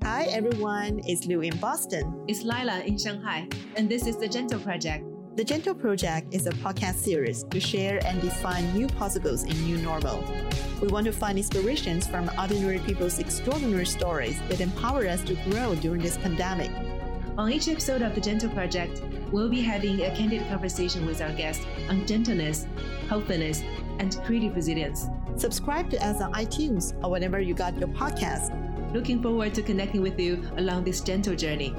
Hi everyone, it's Liu in Boston. It's Lila in Shanghai, and this is The Gentle Project. The Gentle Project is a podcast series to share and define new possibles in new normal. We want to find inspirations from ordinary people's extraordinary stories that empower us to grow during this pandemic. On each episode of The Gentle Project, we'll be having a candid conversation with our guests on gentleness, healthiness, and creative resilience. Subscribe to us on iTunes or whenever you got your podcast. Looking forward to connecting with you along this gentle journey.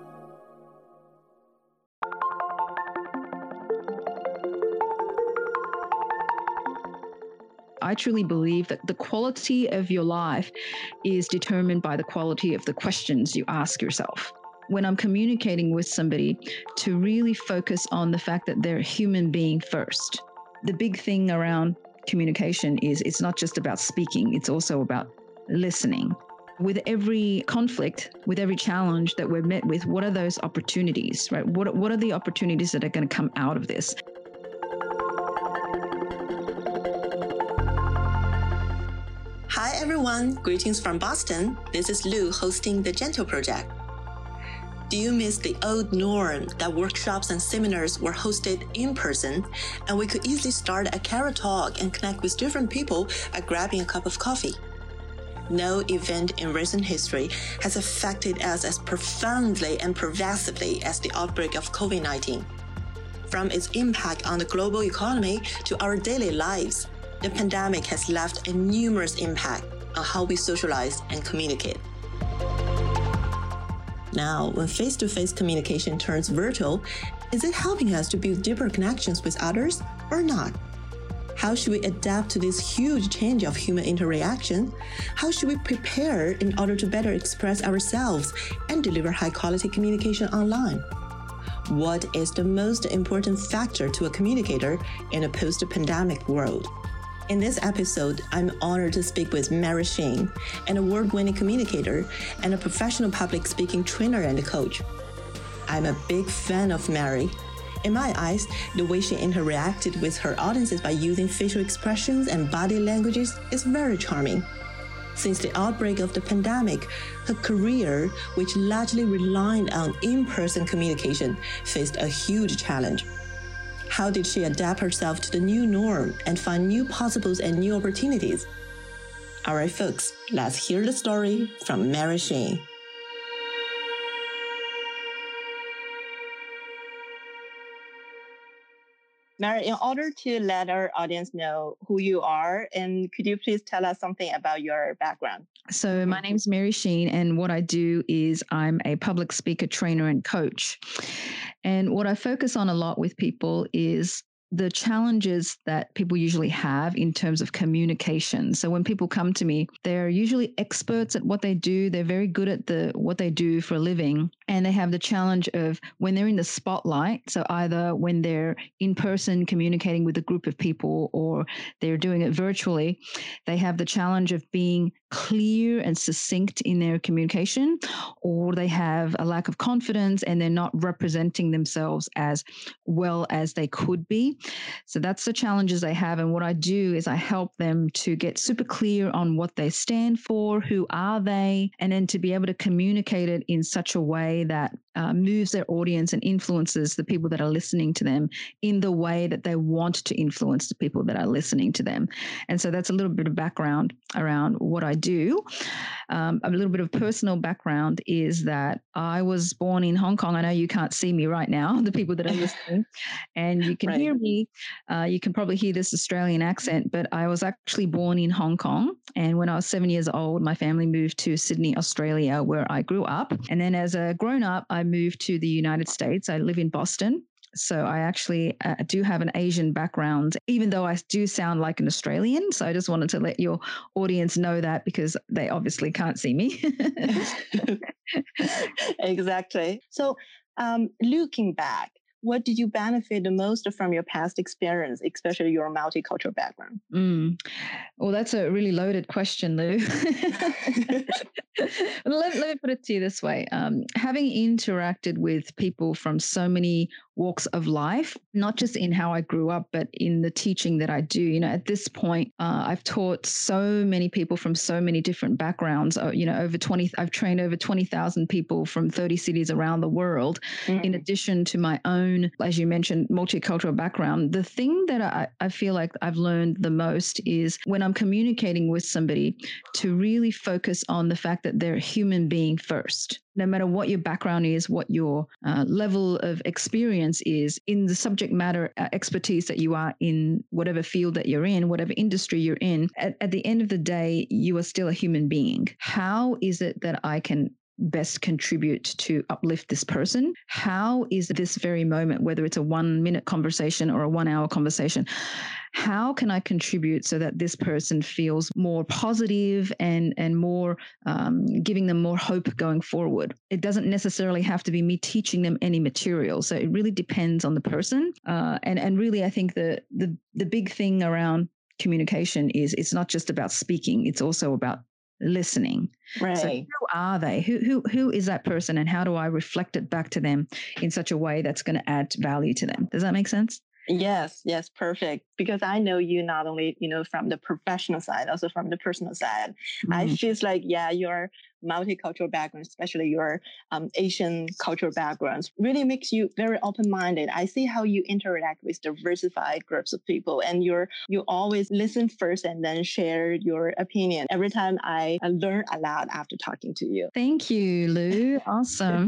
I truly believe that the quality of your life is determined by the quality of the questions you ask yourself. When I'm communicating with somebody, to really focus on the fact that they're a human being first. The big thing around communication is it's not just about speaking, it's also about listening. With every conflict, with every challenge that we're met with, what are those opportunities, right? What are the opportunities that are going to come out of this? Hi everyone, greetings from Boston. This is Liu hosting The Gentle Project. Do you miss the old norm that workshops and seminars were hosted in person and we could easily start a carrot talk and connect with different people by grabbing a cup of coffee? No event in recent history has affected us as profoundly and pervasively as the outbreak of COVID-19. From its impact on the global economy to our daily lives, the pandemic has left a numerous impact on how we socialize and communicate. Now, when face-to-face communication turns virtual, is it helping us to build deeper connections with others or not? How should we adapt to this huge change of human interaction? How should we prepare in order to better express ourselves and deliver high-quality communication online? What is the most important factor to a communicator in a post-pandemic world? In this episode, I'm honored to speak with Mary Sheen, an award-winning communicator and a professional public speaking trainer and coach. I'm a big fan of Mary. In my eyes, the way she interacted with her audiences by using facial expressions and body languages is very charming. Since the outbreak of the pandemic, her career, which largely relied on in-person communication, faced a huge challenge. How did she adapt herself to the new norm and find new possibles and new opportunities? All right, folks, let's hear the story from Mary Sheen. Mary, in order to let our audience know who you are, and could you please tell us something about your background? So my name's Mary Sheen, and what I do is I'm a public speaker, trainer, and coach. And what I focus on a lot with people is the challenges that people usually have in terms of communication. So when people come to me, they're usually experts at what they do. They're very good at what they do for a living. And they have the challenge of when they're in the spotlight. So either when they're in person communicating with a group of people or they're doing it virtually, they have the challenge of being clear and succinct in their communication, or they have a lack of confidence and they're not representing themselves as well as they could be. So that's the challenges they have. And what I do is I help them to get super clear on what they stand for, who are they, and then to be able to communicate it in such a way that moves their audience and influences the people that are listening to them in the way that they want to influence the people that are listening to them. And so that's a little bit of background around what I do. A little bit of personal background is that I was born in Hong Kong. I know you can't see me right now, the people that are listening, and you can hear me. You can probably hear this Australian accent, but I was actually born in Hong Kong. And when I was 7 years old, my family moved to Sydney, Australia, where I grew up. And then as a grown-up, I moved to the United States. I live in Boston. So I actually do have an Asian background, even though I do sound like an Australian. So I just wanted to let your audience know that because they obviously can't see me. Exactly. So looking back, what did you benefit the most from your past experience, especially your multicultural background? Well, that's a really loaded question, Lou. let me put it to you this way. Having interacted with people from so many walks of life, not just in how I grew up, but in the teaching that I do. You know, at this point, I've taught so many people from so many different backgrounds. You know, I've trained over 20,000 people from 30 cities around the world. In addition to my own, as you mentioned, multicultural background. The thing that I feel like I've learned the most is when I'm communicating with somebody to really focus on the fact that they're a human being first. No matter what your background is, what your level of experience is in the subject matter expertise that you are in, whatever field that you're in, whatever industry you're in, at the end of the day, you are still a human being. How is it that I can best contribute to uplift this person? How is this very moment, whether it's a 1-minute conversation or a 1-hour conversation, how can I contribute so that this person feels more positive and more giving them more hope going forward? It doesn't necessarily have to be me teaching them any material. So it really depends on the person. And really, I think the big thing around communication is it's not just about speaking. It's also about listening. Right. So who are they? Who is that person, and how do I reflect it back to them in such a way that's going to add value to them? Does that make sense? Yes, perfect. Because I know you not only, from the professional side, also from the personal side. I feel like, your multicultural background, especially your Asian cultural backgrounds, really makes you very open-minded. I see how you interact with diversified groups of people, and you always listen first and then share your opinion. Every time I learn a lot after talking to you. Thank you, Lou. Awesome.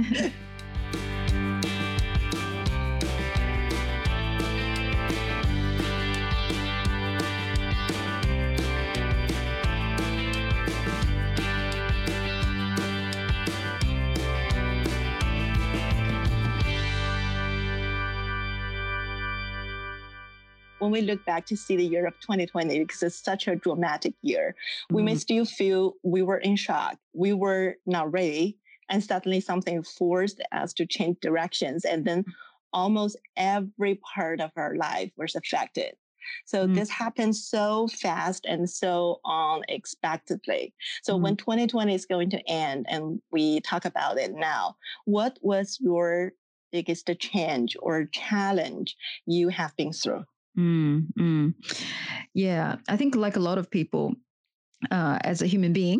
When we look back to see the year of 2020, because it's such a dramatic year, we may still feel we were in shock. We were not ready. And suddenly something forced us to change directions. And then almost every part of our life was affected. So this happened so fast and so unexpectedly. So when 2020 is going to end and we talk about it now, what was your biggest change or challenge you have been through? Yeah, I think like a lot of people, as a human being,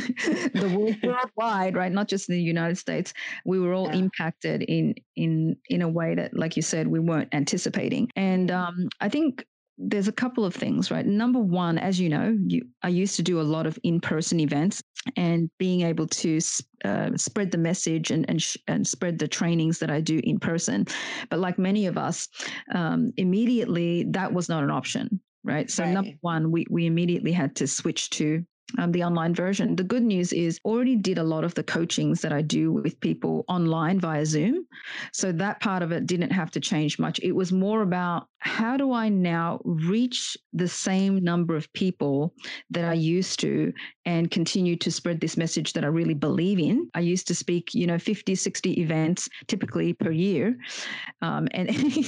the worldwide, right? Not just in the United States, we were all impacted in a way that, like you said, we weren't anticipating. And I think there's a couple of things, right? Number one, as you know, I used to do a lot of in-person events, and being able to spread the message and spread the trainings that I do in person. But like many of us, immediately that was not an option, right? So number one, we immediately had to switch to the online version. The good news is already did a lot of the coachings that I do with people online via Zoom. So that part of it didn't have to change much. It was more about how do I now reach the same number of people that I used to and continue to spread this message that I really believe in. I used to speak, 50, 60 events typically per year, and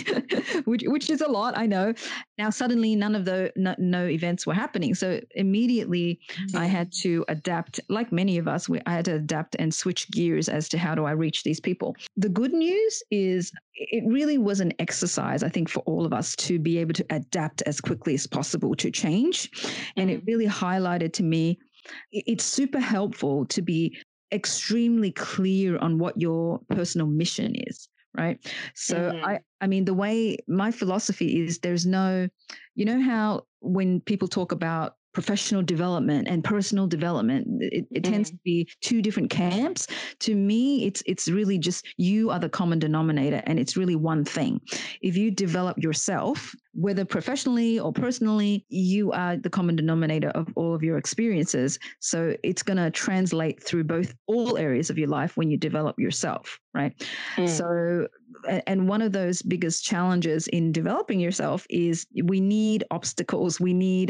which is a lot, I know. Now suddenly none of no events were happening. So immediately I had to adapt, like many of us, I had to adapt and switch gears as to how do I reach these people. The good news is it really was an exercise, I think, for all of us to be able to adapt as quickly as possible to change. And it really highlighted to me, it's super helpful to be extremely clear on what your personal mission is. Right. So I mean, the way my philosophy is, there's no, how when people talk about professional development and personal development, it tends to be two different camps. To me, it's really just you are the common denominator, and it's really one thing. If you develop yourself, whether professionally or personally, you are the common denominator of all of your experiences. So it's going to translate through all areas of your life when you develop yourself, right? So, and one of those biggest challenges in developing yourself is we need obstacles, we need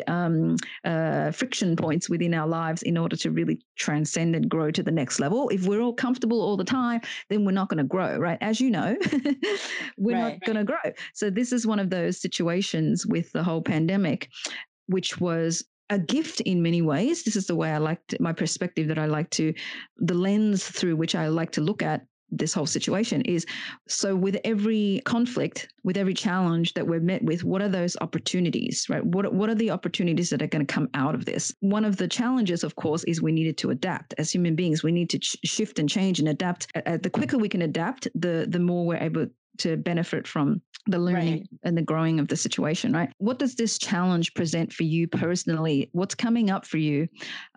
friction points within our lives in order to really transcend and grow to the next level. If we're all comfortable all the time, then we're not going to grow, right? As you know, we're not going to grow. So this is one of those situations with the whole pandemic, which was a gift in many ways. This is the way my perspective that I like to, the lens through which I like to look at this whole situation is, so with every conflict, with every challenge that we're met with, what are those opportunities, right? What are the opportunities that are going to come out of this? One of the challenges, of course, is we needed to adapt. As human beings, we need to shift and change and adapt. The quicker we can adapt, the more we're able to benefit from the learning and the growing of the situation, right? What does this challenge present for you personally? What's coming up for you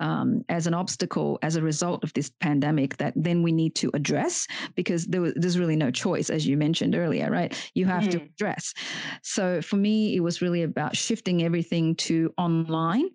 as an obstacle as a result of this pandemic that then we need to address? Because there's really no choice, as you mentioned earlier, right? You have to address. So for me, it was really about shifting everything to online,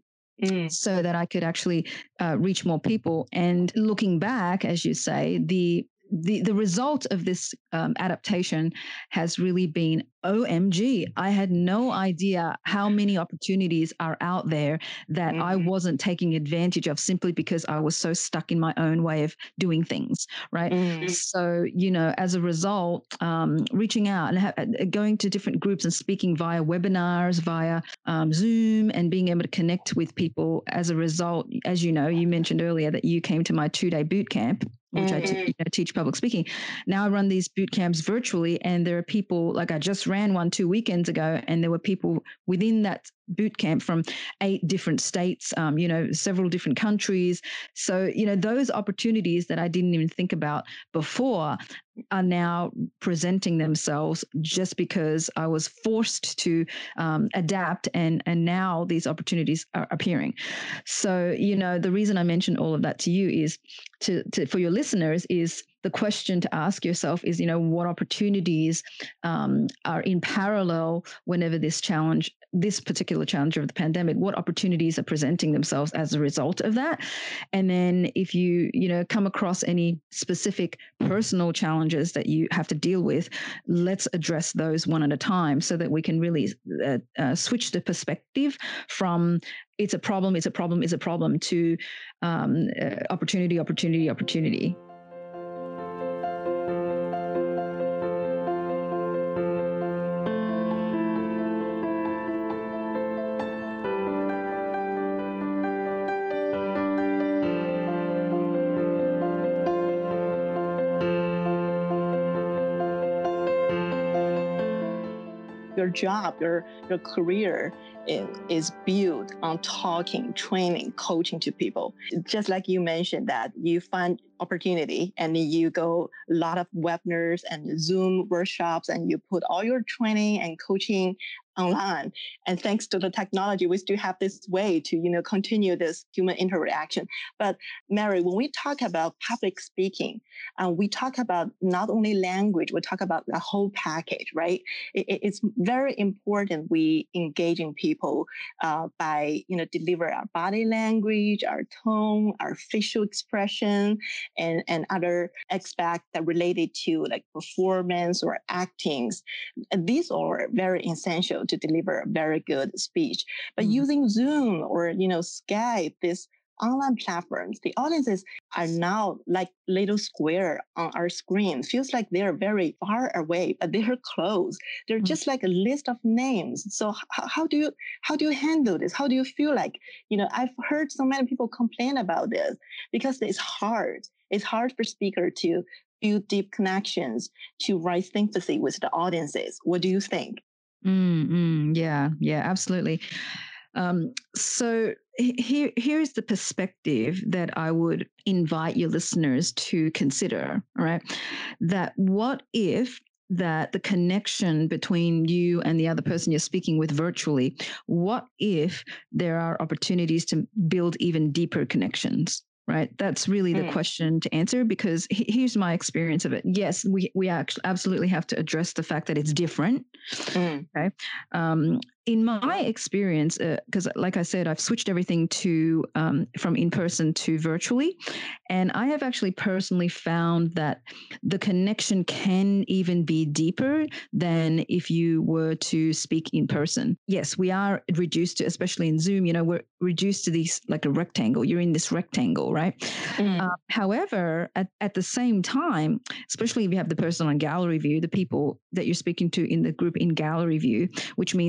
so that I could actually reach more people. And looking back, as you say, the result of this adaptation has really been, OMG, I had no idea how many opportunities are out there that I wasn't taking advantage of simply because I was so stuck in my own way of doing things, right? So, as a result, reaching out and going to different groups and speaking via webinars, via Zoom, and being able to connect with people as a result, as you mentioned earlier that you came to my 2-day boot camp, which I teach public speaking. Now I run these boot camps virtually, and there are people, like I just ran one 2 weekends ago, and there were people within that boot camp from 8 different states, several different countries. So, those opportunities that I didn't even think about before are now presenting themselves just because I was forced to adapt, and now these opportunities are appearing. So, the reason I mentioned all of that to you is for your listeners, is the question to ask yourself is, what opportunities are in parallel whenever this particular challenge of the pandemic, what opportunities are presenting themselves as a result of that? And then if you come across any specific personal challenges that you have to deal with, let's address those one at a time so that we can really switch the perspective from it's a problem to opportunity. Your job, your career is built on talking, training, coaching to people. Just like you mentioned that you find opportunity and you go a lot of webinars and Zoom workshops and you put all your training and coaching online. And thanks to the technology, we still have this way to, continue this human interaction. But Mary, when we talk about public speaking, we talk about not only language, we talk about the whole package, right? It's very important we engaging people by, deliver our body language, our tone, our facial expression, and other aspects that related to like performance or actings. And these are very essential to deliver a very good speech. But using Zoom or, Skype, this online platforms, the audiences are now like little square on our screen. Feels like they're very far away, but they're close. They're just like a list of names. So how do you handle this? How do you feel like, I've heard so many people complain about this because it's hard. It's hard for speaker to build deep connections, to write sympathy with the audiences. What do you think? Yeah, absolutely. So here's the perspective that I would invite your listeners to consider, right? That what if that the connection between you and the other person you're speaking with virtually, what if there are opportunities to build even deeper connections? Right. That's really the question to answer, because here's my experience of it. Yes, we actually absolutely have to address the fact that it's different. Okay. In my experience, because like I said, I've switched everything to from in person to virtually. And I have actually personally found that the connection can even be deeper than if you were to speak in person. Yes, we are reduced to, especially in Zoom, we're reduced to these like a rectangle. You're in this rectangle, right? However, at the same time, especially if you have the person on gallery view, the people that you're speaking to in the group in gallery view, which means that you can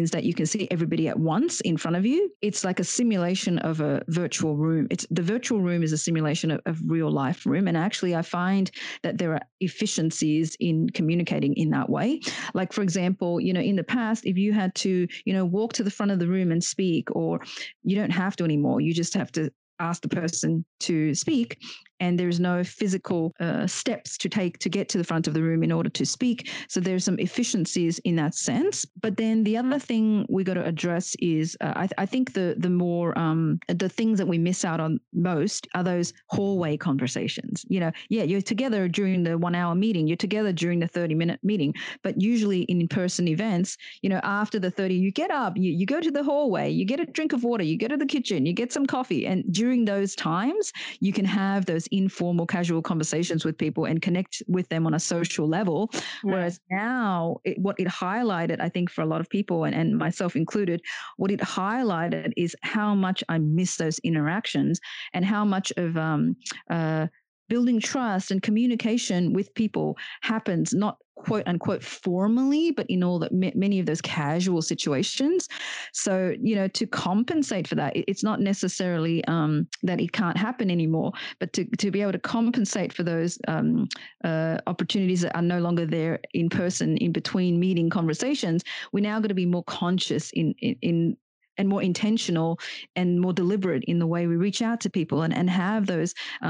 can see everybody at once in front of you. It's like a simulation of a virtual room. The virtual room is a simulation of real life room. And actually, I find that there are efficiencies in communicating in that way. Like, for example, in the past, if you had to, walk to the front of the room and speak, or you don't have to anymore, you just have to ask the person to speak, and there's no physical steps to take to get to the front of the room in order to speak. So there's some efficiencies in that sense. But then the other thing we got to address is I think the more the things that we miss out on most are those hallway conversations. You're together during the 1 hour meeting, you're together during the 30-minute meeting, but usually in in-person events, after the 30, you get up, you go to the hallway, you get a drink of water, you go to the kitchen, you get some coffee, and during those times, you can have those informal, casual conversations with people and connect with them on a social level. Right. Whereas now, what it highlighted, I think, for a lot of people, and myself included, what it highlighted is how much I miss those interactions, and how much of building trust and communication with people happens not quote unquote formally, but in all that many of those casual situations. So, to compensate for that, it's not necessarily that it can't happen anymore, but to be able to compensate for those opportunities that are no longer there in person, in between meeting conversations, we're now going to be more conscious in and more intentional and more deliberate in the way we reach out to people and have those,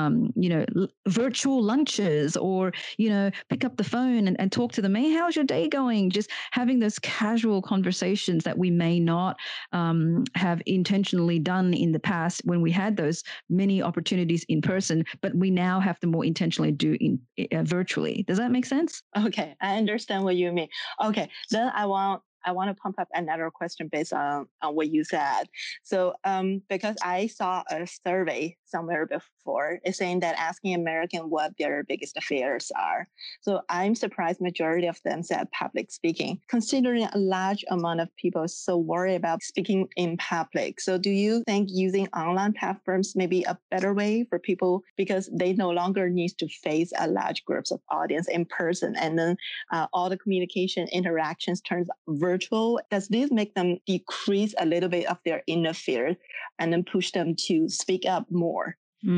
virtual lunches, or, pick up the phone and talk to them. Hey, how's your day going? Just having those casual conversations that we may not have intentionally done in the past when we had those many opportunities in person, but we now have to more intentionally do virtually. Does that make sense? Okay, I understand what you mean. Okay, then I want to pump up another question based on what you said. So because I saw a survey somewhere before, it's saying that asking Americans what their biggest fears are. So I'm surprised majority of them said public speaking, considering a large amount of people so worried about speaking in public. So do you think using online platforms may be a better way for people, because they no longer need to face a large groups of audience in person, and then all the communication interactions turns virtual? Does this make them decrease a little bit of their inner fear and then push them to speak up more?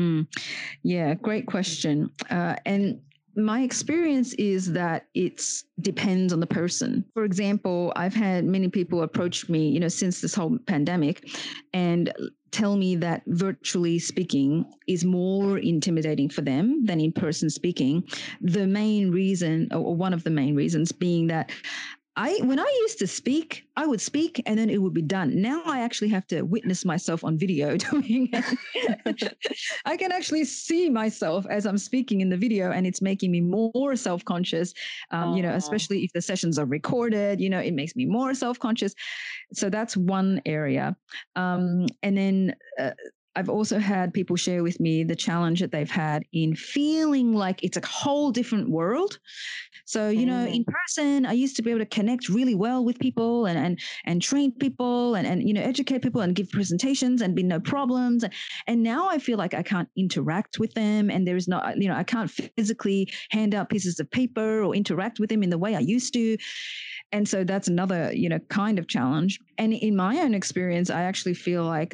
Yeah, great question. And my experience is that it depends on the person. For example, I've had many people approach me, since this whole pandemic, and tell me that virtually speaking is more intimidating for them than in-person speaking. The main reason, or one of the main reasons, being that when I used to speak, I would speak and then it would be done. Now I actually have to witness myself on video doing it. I can actually see myself as I'm speaking in the video, and it's making me more self-conscious, especially if the sessions are recorded, it makes me more self-conscious. So that's one area. And then I've also had people share with me the challenge that they've had in feeling like it's a whole different world. So, in person, I used to be able to connect really well with people and train people and educate people and give presentations and be no problems. And now I feel like I can't interact with them, and there's no, I can't physically hand out pieces of paper or interact with them in the way I used to. And so that's another, kind of challenge. And in my own experience, I actually feel like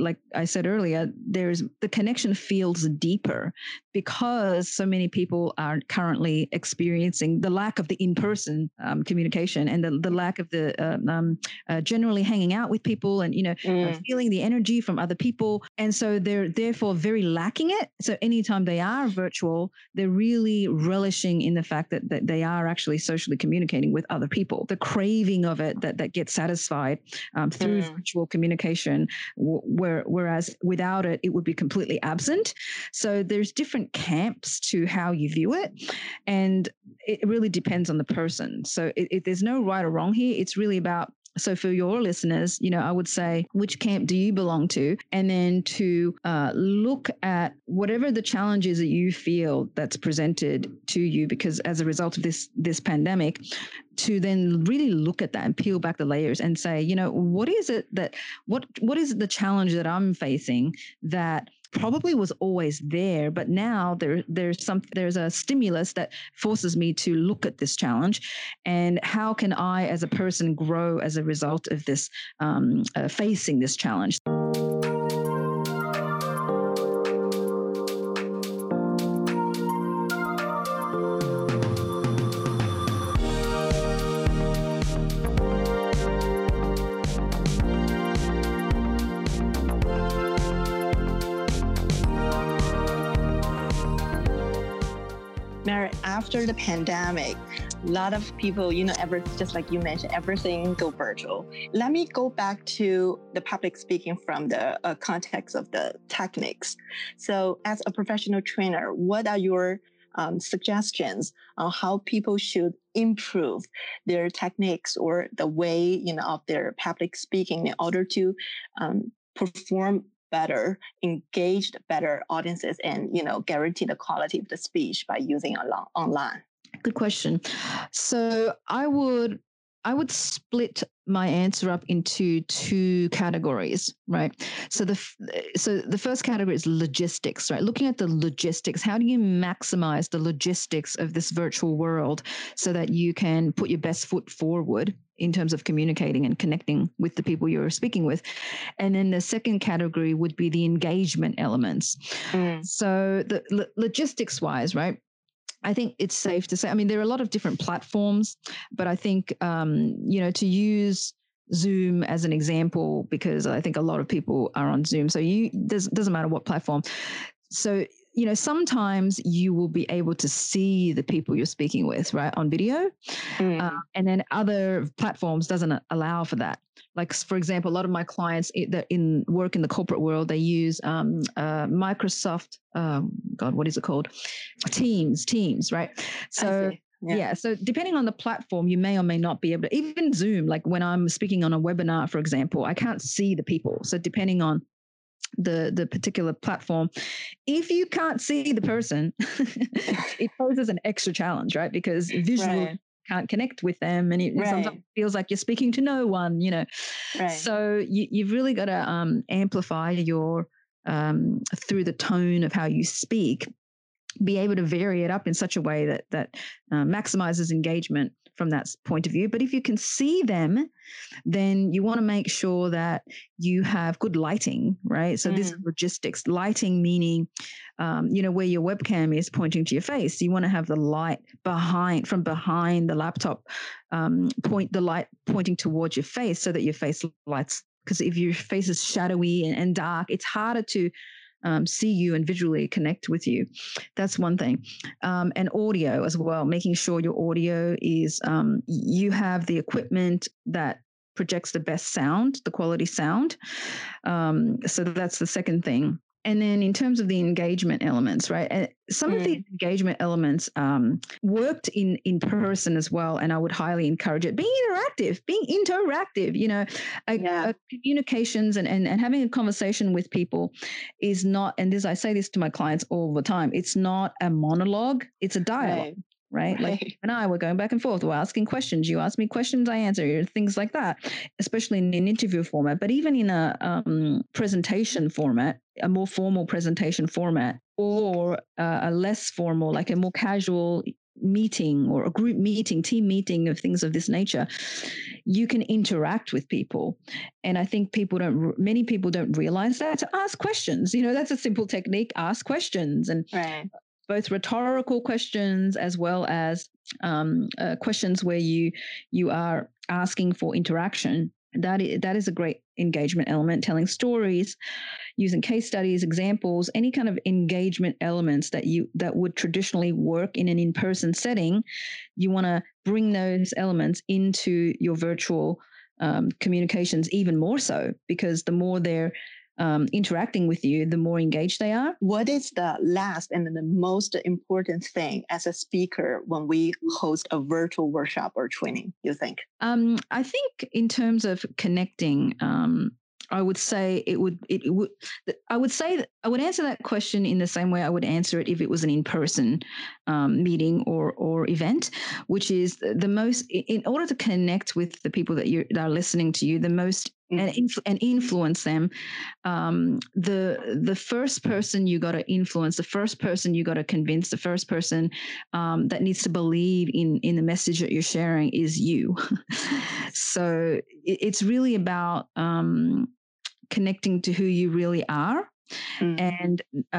I said earlier, the connection feels deeper because so many people are currently experiencing the lack of the in-person communication and the lack of the generally hanging out with people and, feeling the energy from other people. And so they're therefore very lacking it. So anytime they are virtual, they're really relishing in the fact that they are actually socially communicating with other people. The craving of it that gets satisfied through virtual communication, whereas without it, it would be completely absent. So there's different camps to how you view it, and it really depends on the person. So there's no right or wrong here. It's really about, so for your listeners, I would say, which camp do you belong to? And then to look at whatever the challenges that you feel that's presented to you, because as a result of this pandemic, to then really look at that and peel back the layers and say, what is it what is the challenge that I'm facing that probably was always there, but now there's a stimulus that forces me to look at this challenge, and how can I, as a person, grow as a result of this facing this challenge. Mary, after the pandemic, a lot of people, just like you mentioned, everything go virtual. Let me go back to the public speaking from the context of the techniques. So as a professional trainer, what are your suggestions on how people should improve their techniques or the way, of their public speaking in order to perform better, engaged better audiences, and guarantee the quality of the speech by using online? Good question. So I would split my answer up into two categories, right? So the first category is logistics, right? Looking at the logistics, how do you maximize the logistics of this virtual world so that you can put your best foot forward in terms of communicating and connecting with the people you're speaking with? And then the second category would be the engagement elements. So the logistics wise, right? I think it's safe to say, I mean, there are a lot of different platforms, but I think, to use Zoom as an example, because I think a lot of people are on Zoom. So doesn't matter what platform. So, sometimes you will be able to see the people you're speaking with, right, on video. And then other platforms doesn't allow for that. Like, for example, a lot of my clients that work in the corporate world, they use Microsoft, what is it called? Teams, right? So yeah. So depending on the platform, you may or may not be able to, even Zoom, like when I'm speaking on a webinar, for example, I can't see the people. So depending on the particular platform, if you can't see the person, it poses an extra challenge, right? Because visually can't connect with them, and it sometimes feels like you're speaking to no one, So you've really got to amplify your through the tone of how you speak, be able to vary it up in such a way that maximizes engagement from that point of view. But if you can see them, then you want to make sure that you have good lighting, right? So this is logistics. Lighting meaning, where your webcam is pointing to your face. You want to have the light from behind the laptop, the light pointing towards your face so that your face lights. Because if your face is shadowy and dark, it's harder to see you and visually connect with you. That's one thing. And audio as well, making sure your audio is, you have the equipment that projects the best sound, the quality sound. So that's the second thing. And then in terms of the engagement elements, right? Some of the engagement elements worked in person as well, and I would highly encourage it. Being interactive, communications and having a conversation with people is not, and I say this to my clients all the time, it's not a monologue, it's a dialogue. Right? Like you and I were going back and forth. We're asking questions. You ask me questions, I answer, things like that, especially in an interview format. But even in a presentation format, a more formal presentation format, or a less formal, like a more casual meeting or a group meeting, team meeting of things of this nature, you can interact with people. And I think many people don't realize that. To ask questions, that's a simple technique. Ask questions, and both rhetorical questions as well as questions where you are asking for interaction. That is a great engagement element. Telling stories, using case studies, examples, any kind of engagement elements that would traditionally work in an in-person setting. You want to bring those elements into your virtual communications even more so, because the more they're interacting with you, the more engaged they are. What is the last and the most important thing as a speaker when we host a virtual workshop or training, you think? I think in terms of connecting, I would say I would answer that question in the same way I would answer it if it was an in-person meeting or event, which is the most, in order to connect with the people that are listening to you the most and influence them. The first person you got to influence, the first person you got to convince, the first person that needs to believe in the message that you're sharing is you. So it's really about connecting to who you really are, and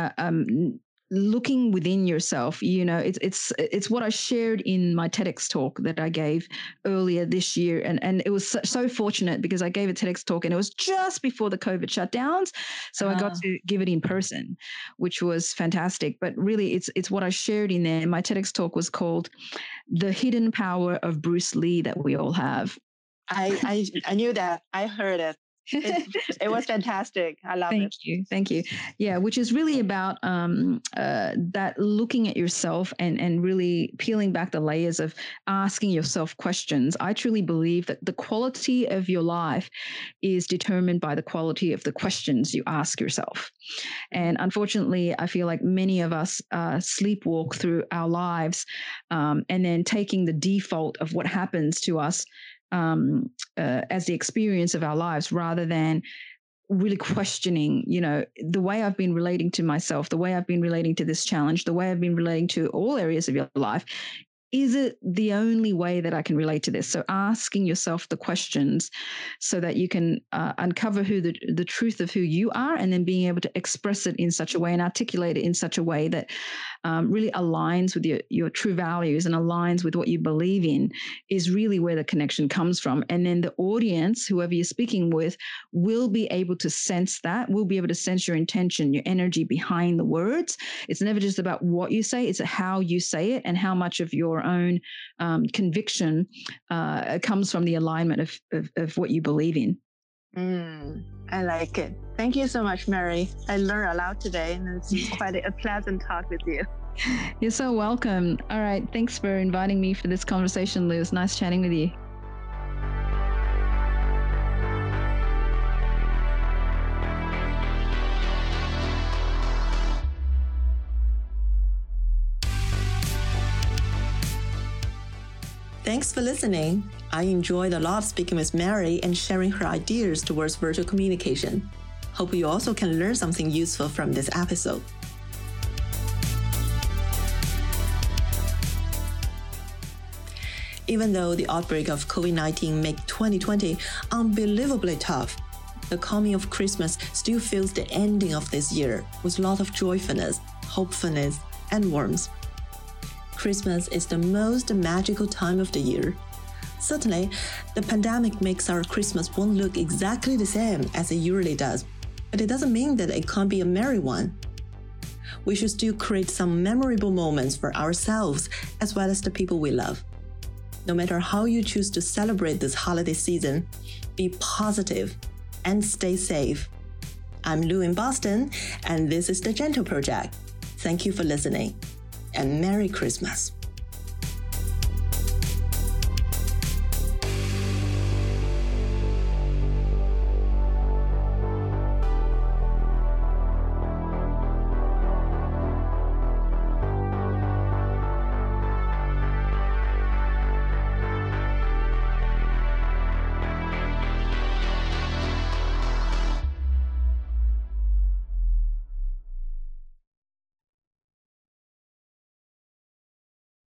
looking within yourself. It's what I shared in my TEDx talk that I gave earlier this year, and it was so fortunate because I gave a TEDx talk and it was just before the COVID shutdowns, so I got to give it in person, which was fantastic. But really, it's what I shared in there. My TEDx talk was called "The Hidden Power of Bruce Lee That We All Have." I knew that. I heard it. It was fantastic. I love it. Thank you. Yeah, which is really about that looking at yourself and really peeling back the layers of asking yourself questions. I truly believe that the quality of your life is determined by the quality of the questions you ask yourself. And unfortunately, I feel like many of us sleepwalk through our lives and then taking the default of what happens to us as the experience of our lives, rather than really questioning, the way I've been relating to myself, the way I've been relating to this challenge, the way I've been relating to all areas of your life. Is it the only way that I can relate to this? So asking yourself the questions so that you can uncover who the truth of who you are, and then being able to express it in such a way and articulate it in such a way that really aligns with your true values and aligns with what you believe in, is really where the connection comes from. And then the audience, whoever you're speaking with, will be able to sense that, will be able to sense your intention, your energy behind the words. It's never just about what you say, it's how you say it and how much of your own conviction comes from the alignment of what you believe in. I like it. Thank you so much, Mary. I learned a lot today, and it's quite a pleasant talk with you. You're so welcome. All right. Thanks for inviting me for this conversation, Lou. It was nice chatting with you. Thanks for listening. I enjoyed a lot speaking with Mary and sharing her ideas towards virtual communication. Hope you also can learn something useful from this episode. Even though the outbreak of COVID-19 made 2020 unbelievably tough, the coming of Christmas still feels the ending of this year with a lot of joyfulness, hopefulness, and warmth. Christmas is the most magical time of the year. Certainly, the pandemic makes our Christmas won't look exactly the same as it usually does, but it doesn't mean that it can't be a merry one. We should still create some memorable moments for ourselves as well as the people we love. No matter how you choose to celebrate this holiday season, be positive and stay safe. I'm Lou in Boston, and this is The Gentle Project. Thank you for listening, and Merry Christmas.